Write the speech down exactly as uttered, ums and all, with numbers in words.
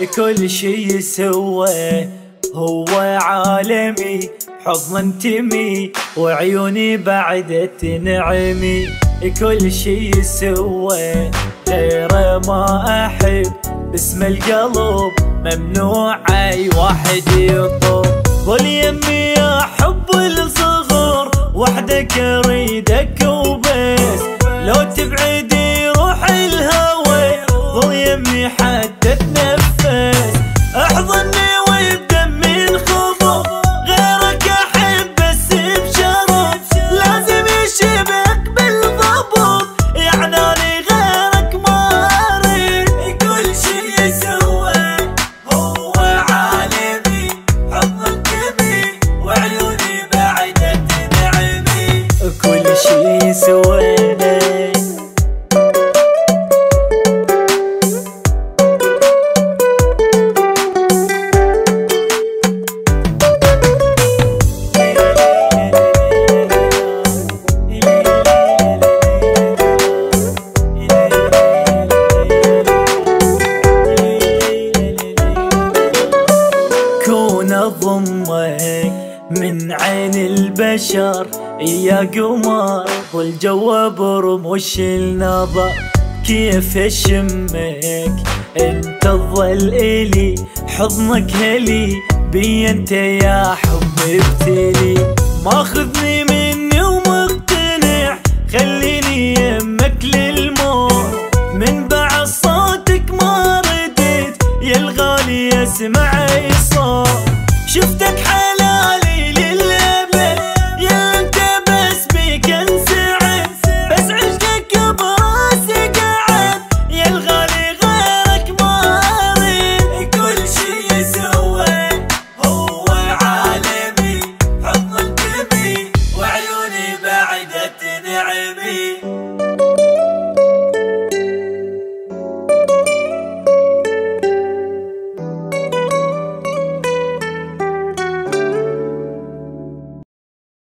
كل شي يسوى هو عالمي، حضن انتمي وعيوني بعد تنعمي. كل شي يسوى غيره ما احب، باسم القلب ممنوع اي واحد يطب. قول يمي يا حب الصغر وحدك اريدك وبس، لو تبعدي روح الهوى ظل يمي حتى تنفس. احضني والدم انخفض غيرك احب بس بشرف، لازم يشبك بالضبط يعني اني غيرك ما اريد. كل شي يسوى هو عالمي، حضن كبي وعيوني بعد تنعمي. كل شي يسوى ضمك من عين البشر يا قمر، والجو برموش النظر كيف اشمك انت تظل الي، حضنك هلي بي انت يا حب ابتلي. ماخذني مني ومقتنع خليني يمك للموت، من بعد صوتك ما رديت يا الغالي اسمع اي صوت. شفتك